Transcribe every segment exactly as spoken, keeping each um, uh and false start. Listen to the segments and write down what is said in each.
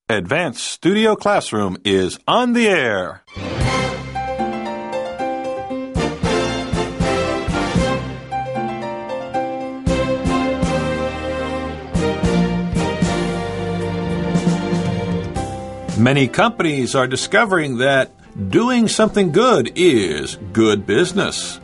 Advanced Studio Classroom is on the air. Many companies are discovering that doing something good is good business.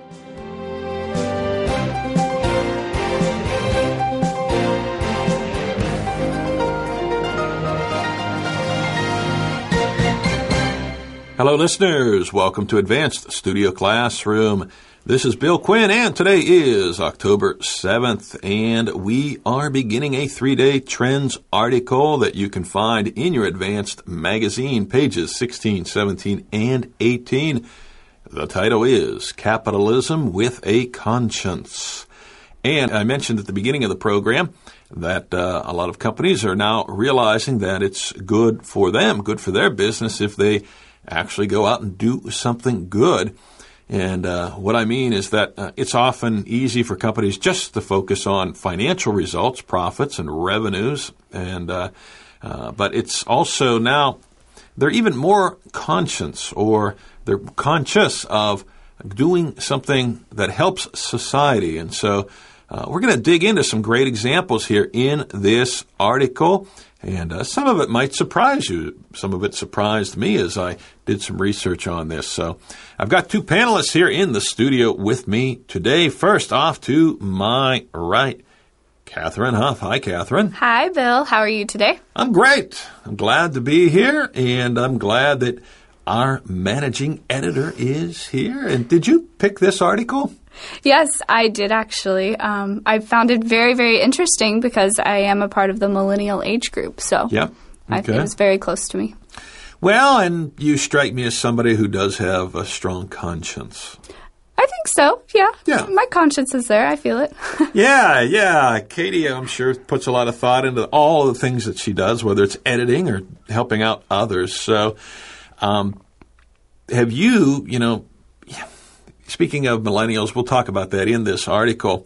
Hello, listeners. Welcome to Advanced Studio Classroom. This is Bill Quinn, and today is October seventh, and we are beginning a three-day trends article that you can find in your Advanced magazine, pages sixteen, seventeen, and eighteen. The title is Capitalism with a Conscience. And I mentioned at the beginning of the program that uh, a lot of companies are now realizing that it's good for them, good for their business if they actually go out and do something good. And uh, what I mean is that uh, it's often easy for companies just to focus on financial results, profits, and revenues. And uh, uh, but it's also now they're even more conscious, or they're conscious of doing something that helps society. And so uh, we're going to dig into some great examples here in this article. And uh, some of it might surprise you. Some of it surprised me as I did some research on this. So I've got two panelists here in the studio with me today. First off, to my right, Catherine Huff. Hi, Catherine. Hi, Bill. How are you today? I'm great. I'm glad to be here, and I'm glad that our managing editor is here. And did you pick this article? Yes, I did actually. Um, I found it very, very interesting because I am a part of the millennial age group, so yep. Okay. I think it's very close to me. Well, and you strike me as somebody who does have a strong conscience. I think so, yeah. Yeah. My conscience is there. I feel it. yeah, yeah. Katie, I'm sure, puts a lot of thought into all the things that she does, whether it's editing or helping out others. So um, have you, you know... Speaking of millennials, we'll talk about that in this article.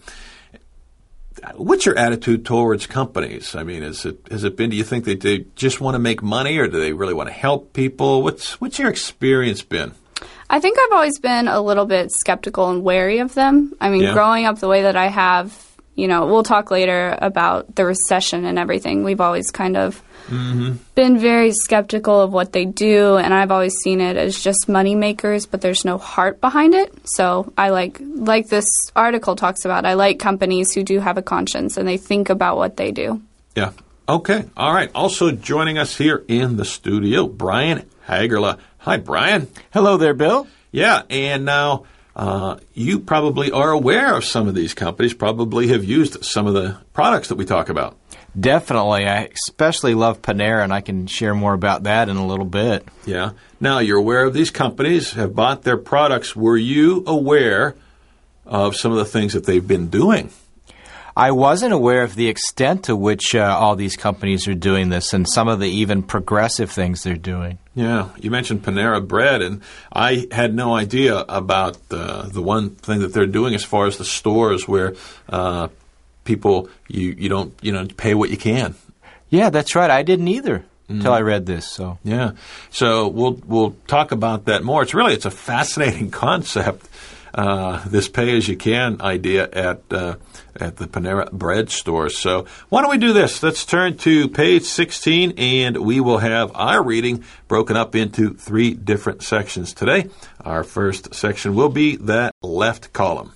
What's your attitude towards companies? I mean, is it has it been, do you think that they just want to make money, or do they really want to help people? What's what's your experience been? I think I've always been a little bit skeptical and wary of them. I mean, yeah. growing up the way that I have, you know, we'll talk later about the recession and everything. We've always kind of mm-hmm. been very skeptical of what they do, and I've always seen it as just money makers, but there's no heart behind it. So I like, like this article talks about, I like companies who do have a conscience and they think about what they do. Yeah. Okay. All right. Also joining us here in the studio, Brian Hagerla. Hi, Brian. Hello there, Bill. Yeah. And now uh, you probably are aware of some of these companies, probably have used some of the products that we talk about. Definitely. I especially love Panera, and I can share more about that in a little bit. Yeah. Now, you're aware of these companies, have bought their products. Were you aware of some of the things that they've been doing? I wasn't aware of the extent to which uh, all these companies are doing this, and some of the even progressive things they're doing. Yeah. You mentioned Panera Bread, and I had no idea about uh, the one thing that they're doing as far as the stores where uh people, you, you don't, you know, pay what you can. Yeah, that's right. I didn't either until mm. I read this. So yeah. So we'll we'll talk about that more. It's really, it's a fascinating concept, uh, this pay-as-you-can idea at uh, at the Panera Bread store. So why don't we do this? Let's turn to page sixteen, and we will have our reading broken up into three different sections today. Our first section will be that left column.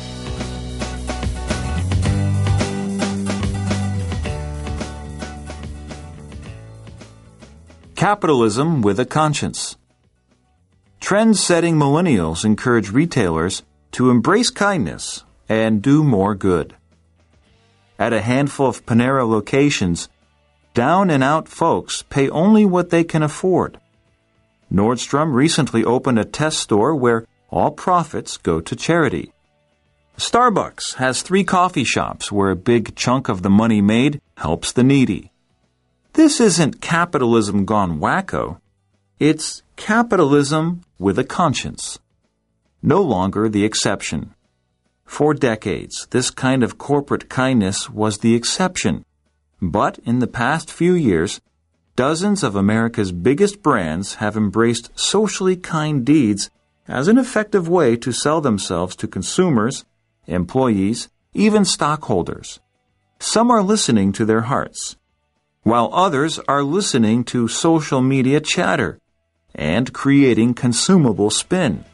Capitalism with a Conscience. Trend-setting millennials encourage retailers to embrace kindness and do more good. At a handful of Panera locations, down-and-out folks pay only what they can afford. Nordstrom recently opened a test store where all profits go to charity. Starbucks has three coffee shops where a big chunk of the money made helps the needy. This isn't capitalism gone wacko. It's capitalism with a conscience. No longer the exception. For decades, this kind of corporate kindness was the exception. But in the past few years, dozens of America's biggest brands have embraced socially kind deeds as an effective way to sell themselves to consumers, employees, even stockholders. Some are listening to their hearts, while others are listening to social media chatter and creating consumable spin.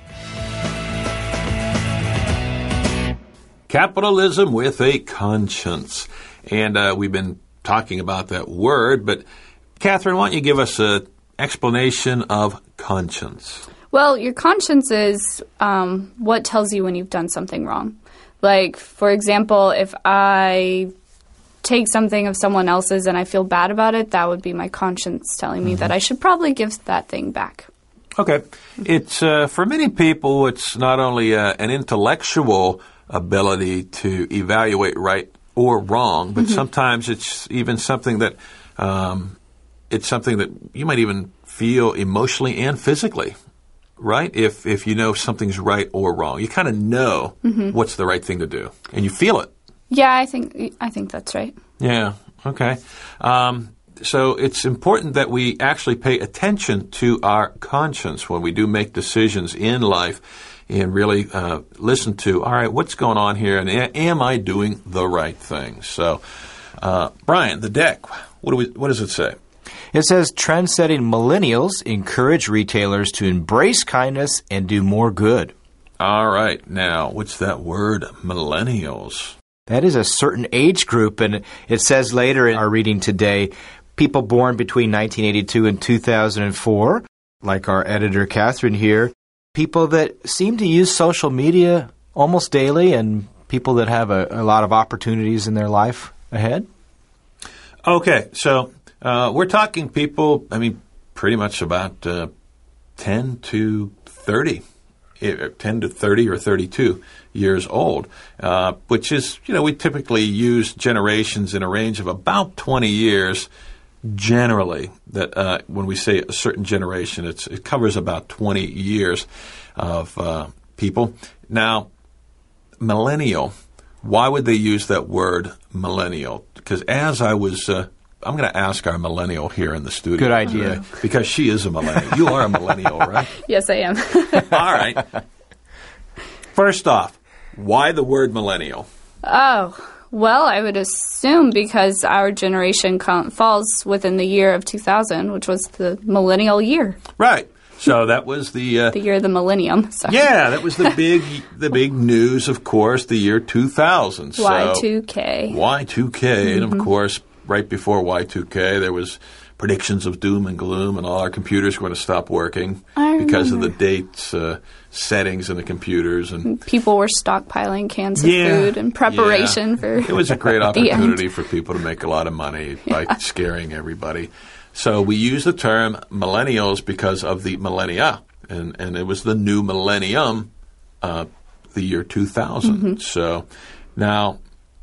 Capitalism with a conscience. And uh, we've been talking about that word, but Catherine, why don't you give us an explanation of conscience? Well, your conscience is um, what tells you when you've done something wrong. Like, for example, if I take something of someone else's and I feel bad about it, that would be my conscience telling me mm-hmm. that I should probably give that thing back. Okay. It's uh, for many people, it's not only uh, an intellectual ability to evaluate right or wrong, but mm-hmm. sometimes it's even something that um, it's something that you might even feel emotionally and physically. Right? If if you know something's right or wrong, you kind of know mm-hmm. what's the right thing to do, and you feel it. Yeah, I think I think that's right. Yeah. Okay. Um, so it's important that we actually pay attention to our conscience when we do make decisions in life, and really uh, listen to, all right, what's going on here, and a- am I doing the right thing? So, uh, Brian, the deck. What do we? What does it say? It says, trend-setting millennials encourage retailers to embrace kindness and do more good. All right. Now, what's that word, millennials? That is a certain age group, and it says later in our reading today, people born between nineteen eighty-two and two thousand four, like our editor Catherine here, people that seem to use social media almost daily, and people that have a, a lot of opportunities in their life ahead. Okay, so... Uh, we're talking people, I mean, pretty much about uh, ten to thirty, ten to thirty or thirty-two years old, uh, which is, you know, we typically use generations in a range of about twenty years generally. That uh, when we say a certain generation, it's, it covers about twenty years of uh, people. Now, millennial, why would they use that word millennial? Because as I was... Uh, I'm going to ask our millennial here in the studio. Good idea. Today, because she is a millennial. You are a millennial, right? Yes, I am. All right. First off, why the word millennial? Oh, well, I would assume because our generation com- falls within the year of two thousand, which was the millennial year. Right. So that was the uh, the year of the millennium. Sorry. Yeah, that was the big the big news, of course, the year two thousand. So Y two K. Y two K, Mm-hmm. and of course, right before Y two K, there was predictions of doom and gloom, and all our computers were going to stop working I because remember. of the date uh, settings in the computers, and people were stockpiling cans of yeah, food in preparation yeah. for it was a great the opportunity end. for people to make a lot of money by scaring everybody. So we use the term millennials because of the millennia, and and it was the new millennium, uh, the year two thousand. Mm-hmm. So now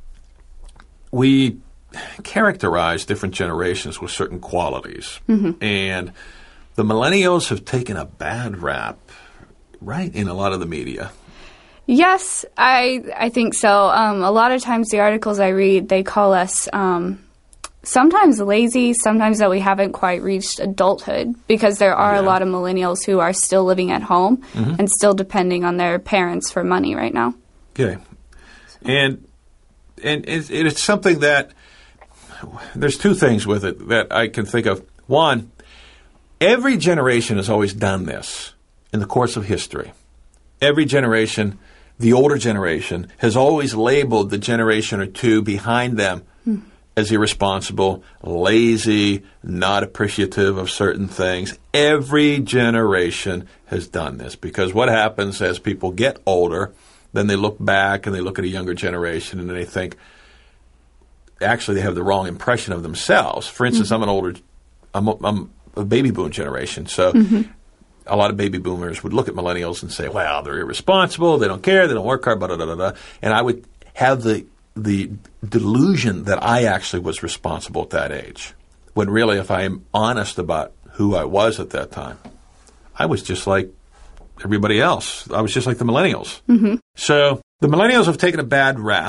we characterize different generations with certain qualities. Mm-hmm. And the millennials have taken a bad rap, right, in a lot of the media. Yes, I I think so. Um, a lot of times the articles I read, they call us um, sometimes lazy, sometimes that we haven't quite reached adulthood, because there are yeah. a lot of millennials who are still living at home mm-hmm. and still depending on their parents for money right now. Okay. And, and it's, it's something that there's two things with it that I can think of. One, every generation has always done this in the course of history. Every generation, the older generation, has always labeled the generation or two behind them hmm. as irresponsible, lazy, not appreciative of certain things. Every generation has done this, because what happens as people get older, then they look back and they look at a younger generation and they think, actually, they have the wrong impression of themselves. For instance, mm-hmm. I'm an older, I'm a, I'm a baby boom generation, so mm-hmm. a lot of baby boomers would look at millennials and say, well, they're irresponsible, they don't care, they don't work hard, blah, blah, blah, blah. And I would have the the delusion that I actually was responsible at that age, when really, if I am honest about who I was at that time, I was just like everybody else. I was just like the millennials. Mm-hmm. So the millennials have taken a bad rap.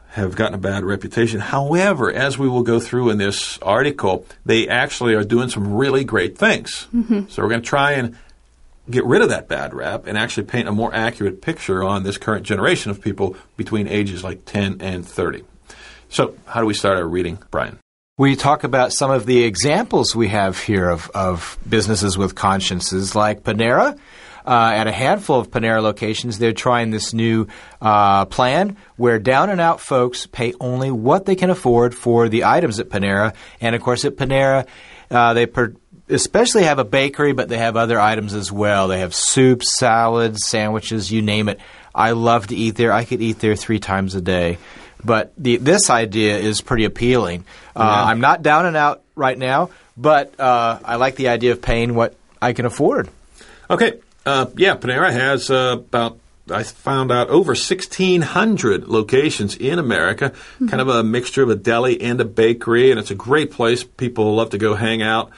have gotten a bad reputation. However, as we will go through in this article, they actually are doing some really great things. Mm-hmm. So we're going to try and get rid of that bad rap and actually paint a more accurate picture on this current generation of people between ages like ten and thirty. So how do we start our reading, Brian? We talk about some of the examples we have here of, of businesses with consciences, like Panera. Uh, at a handful of Panera locations, they're trying this new uh, plan where down-and-out folks pay only what they can afford for the items at Panera. And, of course, at Panera, uh, they per- especially have a bakery, but they have other items as well. They have soups, salads, sandwiches, you name it. I love to eat there. I could eat there three times a day. But the, this idea is pretty appealing. Uh, yeah. I'm not down and out right now, but uh, I like the idea of paying what I can afford. Okay. Uh, yeah, Panera has uh, about, I found out, over sixteen hundred locations in America, mm-hmm. kind of a mixture of a deli and a bakery, and it's a great place. People love to go hang out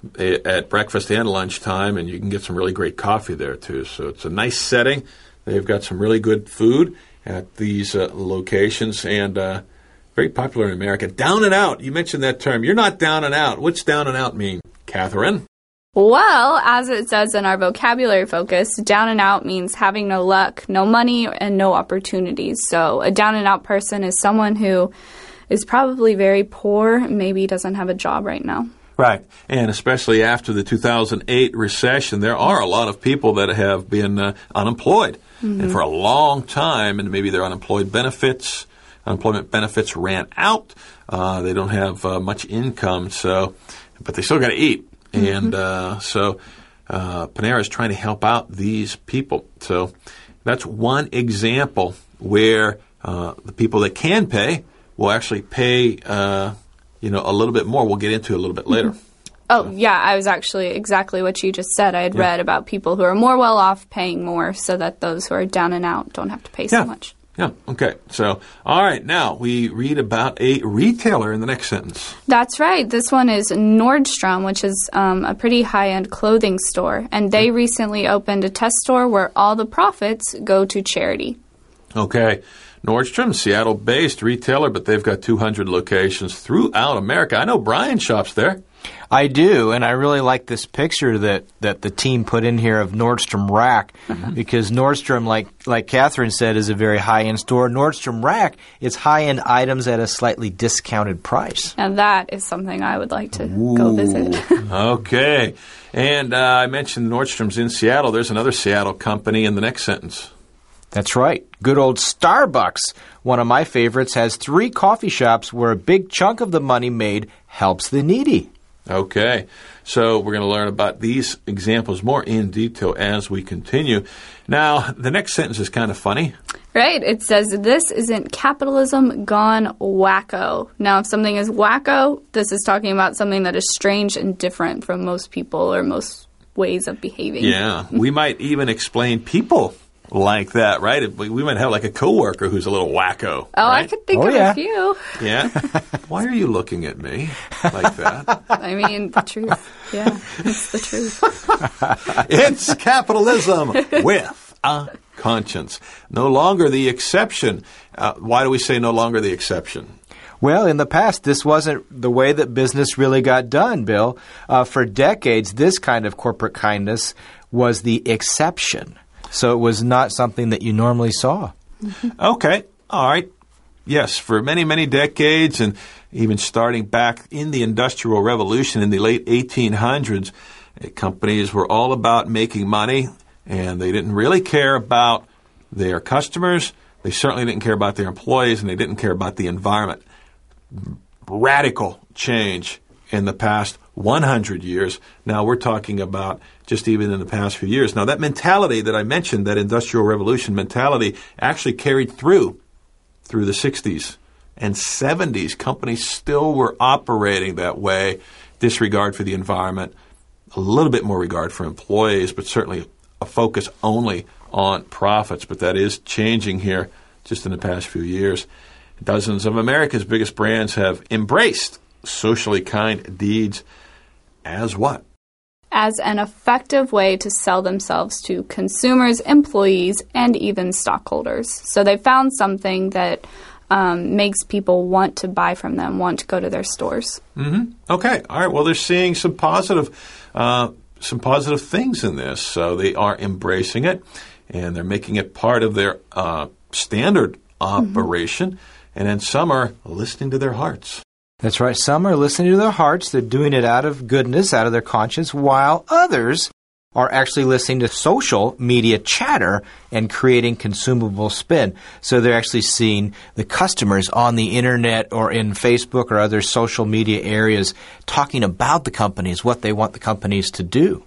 at breakfast and lunchtime, and you can get some really great coffee there, too. So it's a nice setting. They've got some really good food at these uh, locations, and uh, very popular in America. Down and out. You mentioned that term. You're not down and out. What's down and out mean, Catherine? Well, as it says in our vocabulary focus, down and out means having no luck, no money, and no opportunities. So a down and out person is someone who is probably very poor, maybe doesn't have a job right now. Right. And especially after the two thousand eight recession, there are a lot of people that have been uh, unemployed. Mm-hmm. And for a long time, and maybe their unemployed benefits, unemployment benefits ran out. Uh, they don't have uh, much income, so but they still got to eat. Mm-hmm. And uh, so uh, Panera is trying to help out these people. So that's one example where uh, the people that can pay will actually pay, uh, you know, a little bit more. We'll get into it a little bit later. Mm-hmm. Oh, so. yeah, I was actually exactly what you just said. I had yeah. read about people who are more well off paying more so that those who are down and out don't have to pay yeah. so much. Yeah, okay. So, all right, now we read about a retailer in the next sentence. That's right. This one is Nordstrom, which is um, a pretty high-end clothing store. And they recently opened a test store where all the profits go to charity. Okay. Nordstrom, Seattle-based retailer, but they've got two hundred locations throughout America. I know Brian shops there. I do, and I really like this picture that, that the team put in here of Nordstrom Rack, mm-hmm. because Nordstrom, like like Catherine said, is a very high-end store. Nordstrom Rack is high-end items at a slightly discounted price. And that is something I would like to Ooh. go visit. Okay. And uh, I mentioned Nordstrom's in Seattle. There's another Seattle company in the next sentence. That's right. Good old Starbucks, one of my favorites, has three coffee shops where a big chunk of the money made helps the needy. Okay, so we're going to learn about these examples more in detail as we continue. Now, the next sentence is kind of funny. Right, it says, this isn't capitalism gone wacko. Now, if something is wacko, this is talking about something that is strange and different from most people or most ways of behaving. Yeah, we might even explain people like that, right? We might have like a coworker who's a little wacko. Oh, right? I could think oh, of yeah. a few. Yeah? Why are you looking at me like that? I mean, the truth. Yeah, it's the truth. It's capitalism with a conscience. No longer the exception. Uh, why do we say no longer the exception? Well, in the past, this wasn't the way that business really got done, Bill. Uh, for decades, this kind of corporate kindness was the exception. So it was not something that you normally saw. Mm-hmm. Okay. All right. Yes, for many, many decades, and even starting back in the Industrial Revolution in the late eighteen hundreds, companies were all about making money, and they didn't really care about their customers. They certainly didn't care about their employees, and they didn't care about the environment. Radical change in the past one hundred years. Now we're talking about just even in the past few years. Now that mentality that I mentioned, that Industrial Revolution mentality, actually carried through through the sixties and seventies. Companies still were operating that way. Disregard for the environment, a little bit more regard for employees, but certainly a focus only on profits. But that is changing here just in the past few years. Dozens of America's biggest brands have embraced socially kind deeds as what? As an effective way to sell themselves to consumers, employees, and even stockholders. So they found something that um, makes people want to buy from them, want to go to their stores. Mm-hmm. Okay. All right. Well, they're seeing some positive, uh, some positive things in this, so they are embracing it, and they're making it part of their uh, standard operation. Mm-hmm. And then some are listening to their hearts. That's right. Some are listening to their hearts. They're doing it out of goodness, out of their conscience, while others are actually listening to social media chatter and creating consumable spin. So they're actually seeing the customers on the internet or in Facebook or other social media areas talking about the companies, what they want the companies to do.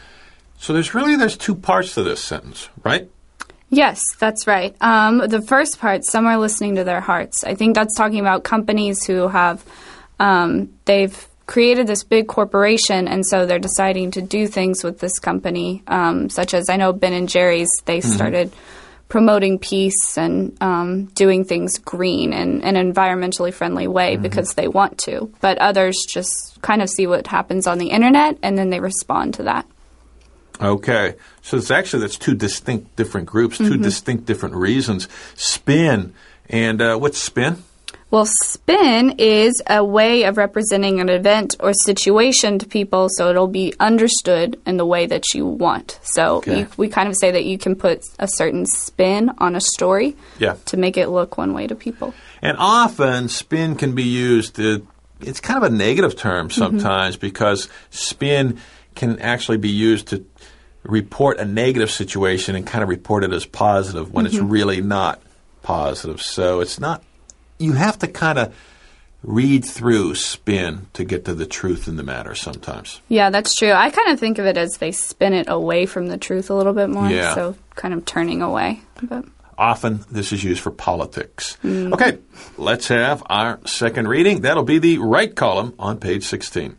So there's really, there's two parts to this sentence, right? Yes, that's right. Um, the first part, some are listening to their hearts. I think that's talking about companies who have, um, they've created this big corporation, and so they're deciding to do things with this company, um, such as I know Ben and Jerry's, they mm-hmm. started promoting peace and um, doing things green and in an environmentally friendly way mm-hmm. because they want to. But others just kind of see what happens on the internet, and then they respond to that. Okay. So it's actually, that's two distinct different groups, two mm-hmm. distinct different reasons. Spin. And uh, what's spin? Well, spin is a way of representing an event or situation to people so it'll be understood in the way that you want. So okay. you, we kind of say that you can put a certain spin on a story yeah. to make it look one way to people. And often spin can be used to, it's kind of a negative term sometimes mm-hmm. because spin can actually be used to report a negative situation and kind of report it as positive when mm-hmm. it's really not positive. So it's not, you have to kind of read through spin to get to the truth in the matter sometimes. Yeah, that's true. I kind of think of it as they spin it away from the truth a little bit more, yeah. so kind of turning away. But often this is used for politics. Mm. Okay, let's have our second reading. That'll be the right column on page sixteen.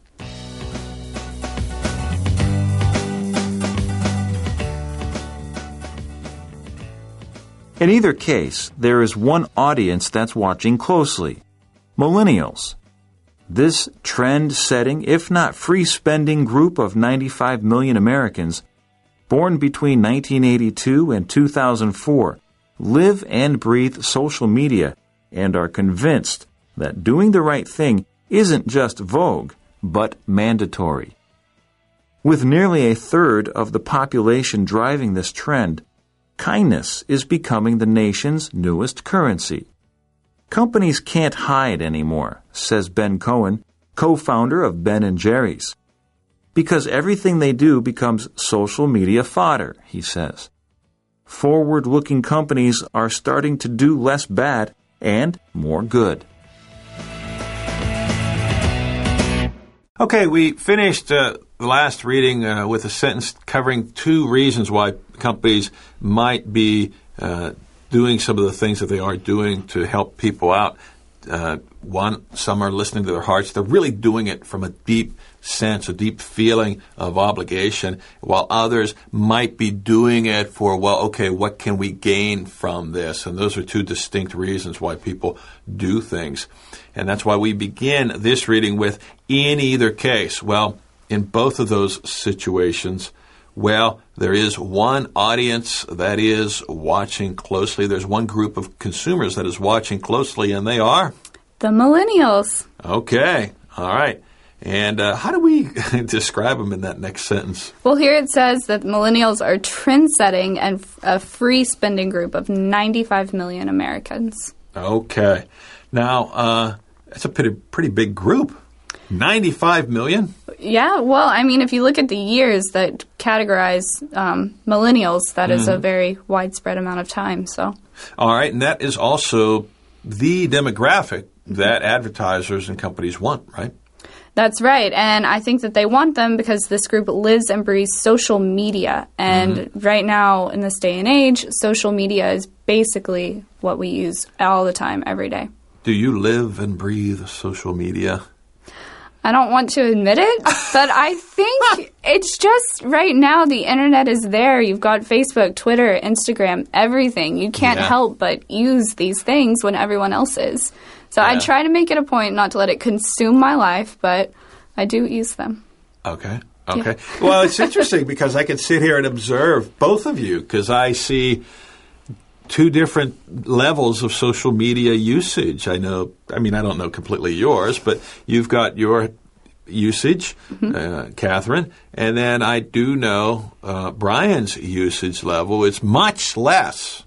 In either case, there is one audience that's watching closely: millennials. This trend-setting, if not free-spending group of ninety-five million Americans, born between nineteen eighty-two and two thousand four, live and breathe social media and are convinced that doing the right thing isn't just vogue, but mandatory. With nearly a third of the population driving this trend, kindness is becoming the nation's newest currency. Companies can't hide anymore, says Ben Cohen, co-founder of Ben and Jerry's. Because everything they do becomes social media fodder, he says. Forward-looking companies are starting to do less bad and more good. Okay, we finished uh, the last reading uh, with a sentence covering two reasons why companies might be uh, doing some of the things that they are doing to help people out. Uh, one, some are listening to their hearts. They're really doing it from a deep sense, a deep feeling of obligation, while others might be doing it for, well, okay, what can we gain from this? And those are two distinct reasons why people do things. And that's why we begin this reading with, in either case. Well, in both of those situations, well, there is one audience that is watching closely. There's one group of consumers that is watching closely, and they are? The millennials. Okay. All right. And uh, how do we describe them in that next sentence? Well, here it says that millennials are trend-setting and a free spending group of ninety-five million Americans. Okay. Now, uh, that's a pretty, pretty big group. ninety-five million? Yeah, well, I mean, if you look at the years that categorize um, millennials, that mm-hmm. is a very widespread amount of time. So, all right, and that is also the demographic that advertisers and companies want, right? That's right, and I think that they want them because this group lives and breathes social media. And mm-hmm. right now, in this day and age, social media is basically what we use all the time, every day. Do you live and breathe social media? I don't want to admit it, but I think it's just right now the internet is there. You've got Facebook, Twitter, Instagram, everything. You can't yeah. help but use these things when everyone else is. So yeah. I try to make it a point not to let it consume my life, but I do use them. Okay. Okay. Yeah. Well, it's interesting because I can sit here and observe both of you because I see two different levels of social media usage. I know, I mean, I don't know completely yours, but you've got your usage, mm-hmm. uh, Catherine, and then I do know uh, Brian's usage level is much less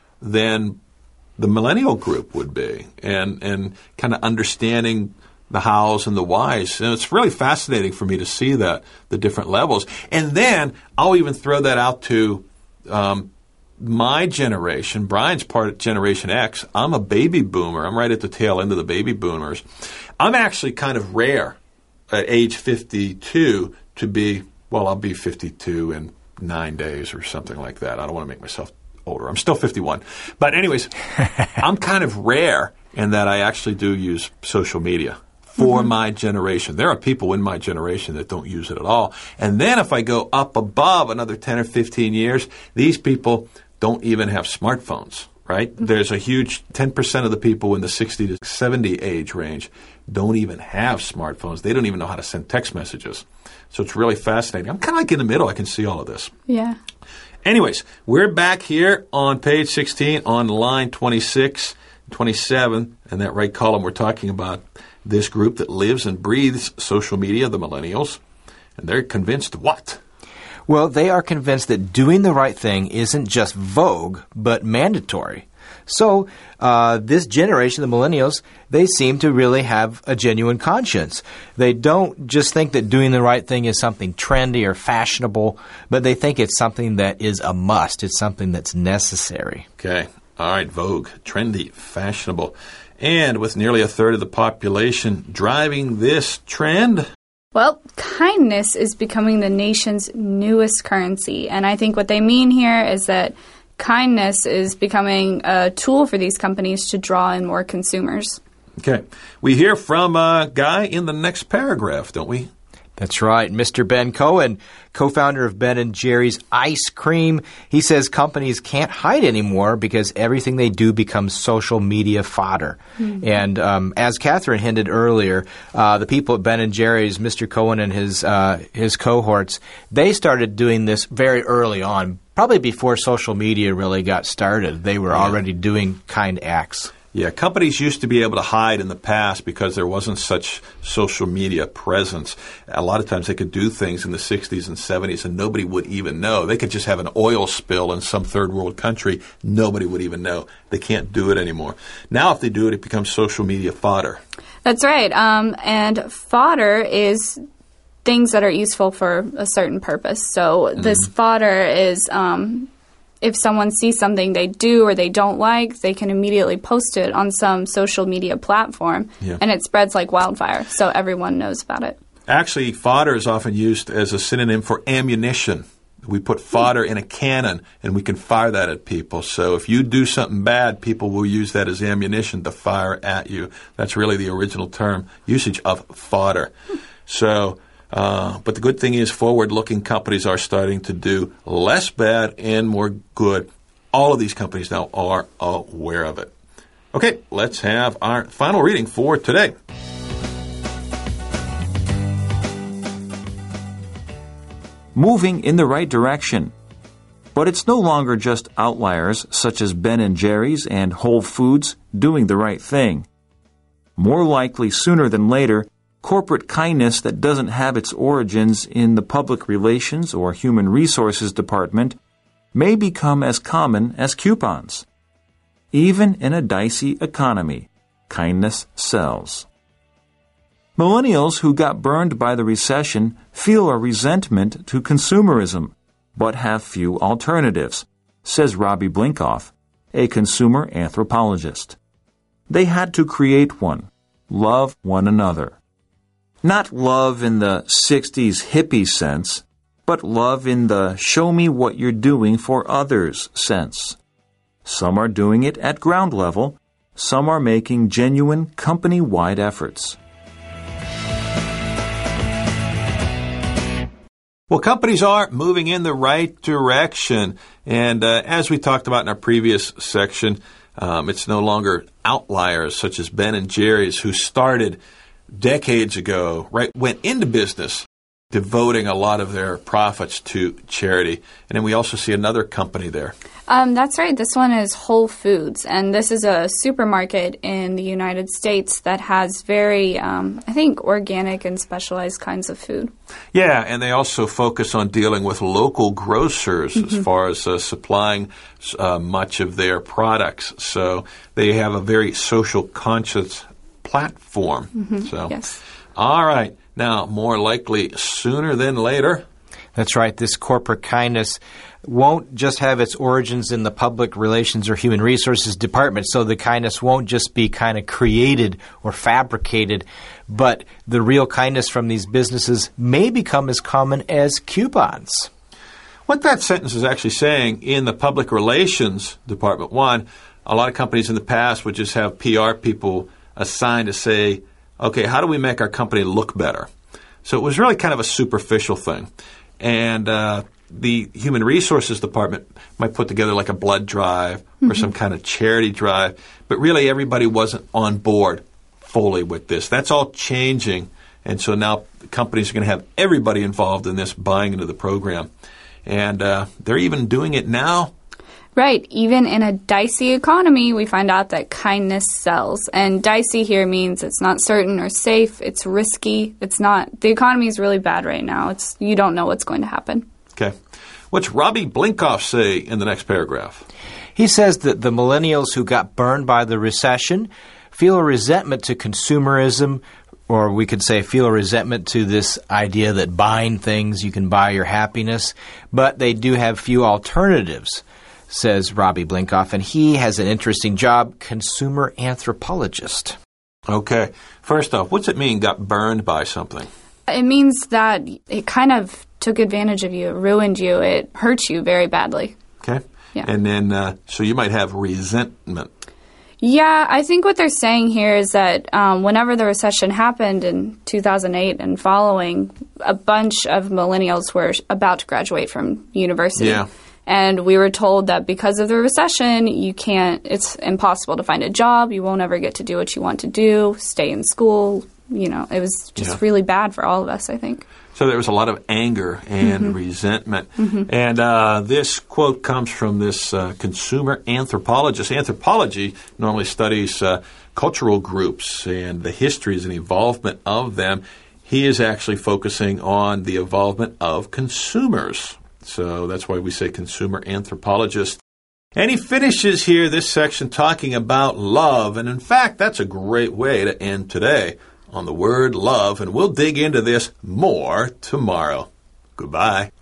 than the millennial group would be, and and kind of understanding the hows and the whys. And it's really fascinating for me to see that, the different levels. And then I'll even throw that out to um, my generation. Brian's part of Generation X. I'm a baby boomer. I'm right at the tail end of the baby boomers. I'm actually kind of rare at age fifty-two to be, well, I'll be fifty-two in nine days or something like that. I don't want to make myself older. I'm still fifty-one. But anyways, I'm kind of rare in that I actually do use social media for mm-hmm. my generation. There are people in my generation that don't use it at all. And then if I go up above another ten or fifteen years, these people don't even have smartphones, right? Mm-hmm. There's a huge ten percent of the people in the sixty to seventy age range don't even have smartphones. They don't even know how to send text messages. So it's really fascinating. I'm kind of like in the middle. I can see all of this. Yeah. Anyways, we're back here on page sixteen on line twenty-six, twenty-seven, and that right column we're talking about this group that lives and breathes social media, the millennials, and they're convinced what? Well, they are convinced that doing the right thing isn't just vogue, but mandatory. So uh, this generation, the millennials, they seem to really have a genuine conscience. They don't just think that doing the right thing is something trendy or fashionable, but they think it's something that is a must. It's something that's necessary. Okay. All right. Vogue, trendy, fashionable. And with nearly a third of the population driving this trend. Well, kindness is becoming the nation's newest currency. And I think what they mean here is that kindness is becoming a tool for these companies to draw in more consumers. Okay. We hear from a guy in the next paragraph, don't we? That's right. Mister Ben Cohen, co-founder of Ben and Jerry's Ice Cream, he says companies can't hide anymore because everything they do becomes social media fodder. Mm-hmm. And um, as Catherine hinted earlier, uh, the people at Ben and Jerry's, Mister Cohen and his uh, his cohorts, they started doing this very early on, probably before social media really got started. They were yeah. already doing kind acts. Yeah, companies used to be able to hide in the past because there wasn't such social media presence. A lot of times they could do things in the sixties and seventies and nobody would even know. They could just have an oil spill in some third world country. Nobody would even know. They can't do it anymore. Now if they do it, it becomes social media fodder. That's right. Um, and fodder is things that are useful for a certain purpose. So mm-hmm. this fodder is... Um, if someone sees something they do or they don't like, they can immediately post it on some social media platform, yeah. and it spreads like wildfire, so everyone knows about it. Actually, fodder is often used as a synonym for ammunition. We put fodder in a cannon, and we can fire that at people. So if you do something bad, people will use that as ammunition to fire at you. That's really the original term, usage of fodder. So... Uh, but the good thing is forward-looking companies are starting to do less bad and more good. All of these companies now are aware of it. Okay, let's have our final reading for today. Moving in the right direction. But it's no longer just outliers such as Ben and Jerry's and Whole Foods doing the right thing. More likely sooner than later, corporate kindness that doesn't have its origins in the public relations or human resources department may become as common as coupons. Even in a dicey economy, kindness sells. Millennials who got burned by the recession feel a resentment to consumerism, but have few alternatives, says Robbie Blinkoff, a consumer anthropologist. They had to create one, love one another. Not love in the sixties hippie sense, but love in the show me what you're doing for others sense. Some are doing it at ground level, some are making genuine company-wide efforts. Well, companies are moving in the right direction. And uh, as we talked about in our previous section, um, it's no longer outliers such as Ben and Jerry's who started decades ago, right, went into business devoting a lot of their profits to charity. And then we also see another company there. Um, that's right. This one is Whole Foods, and this is a supermarket in the United States that has very, um, I think, organic and specialized kinds of food. Yeah, and they also focus on dealing with local grocers mm-hmm. as far as uh, supplying uh, much of their products. So they have a very social conscious platform. Mm-hmm. So, yes. All right. Now, more likely sooner than later. That's right. This corporate kindness won't just have its origins in the public relations or human resources department, so the kindness won't just be kind of created or fabricated, but the real kindness from these businesses may become as common as coupons. What that sentence is actually saying, in the public relations department, one, a lot of companies in the past would just have P R people assigned to say, okay, how do we make our company look better? So it was really kind of a superficial thing. And uh, the Human Resources Department might put together like a blood drive mm-hmm. or some kind of charity drive, but really everybody wasn't on board fully with this. That's all changing, and so now companies are going to have everybody involved in this buying into the program. And uh, they're even doing it now. Right. Even in a dicey economy, we find out that kindness sells. And dicey here means it's not certain or safe. It's risky. It's not. The economy is really bad right now. It's you don't know what's going to happen. Okay. What's Robbie Blinkoff say in the next paragraph? He says that the millennials who got burned by the recession feel a resentment to consumerism, or we could say feel a resentment to this idea that buying things, you can buy your happiness, but they do have few alternatives, says Robbie Blinkoff, and he has an interesting job, consumer anthropologist. Okay. First off, what's it mean, got burned by something? It means that it kind of took advantage of you, it ruined you, it hurt you very badly. Okay. Yeah. And then, uh, so you might have resentment. Yeah, I think what they're saying here is that um, whenever the recession happened in two thousand eight and following, a bunch of millennials were about to graduate from university. Yeah. And we were told that because of the recession, you can't, it's impossible to find a job, you won't ever get to do what you want to do, stay in school. You know, it was just yeah. really bad for all of us, I think. So there was a lot of anger and mm-hmm. resentment. Mm-hmm. And uh, this quote comes from this uh, consumer anthropologist. Anthropology normally studies uh, cultural groups and the histories and involvement of them. He is actually focusing on the involvement of consumers. So that's why we say consumer anthropologist. And he finishes here this section talking about love. And in fact, that's a great way to end today, on the word love, and we'll dig into this more tomorrow. Goodbye.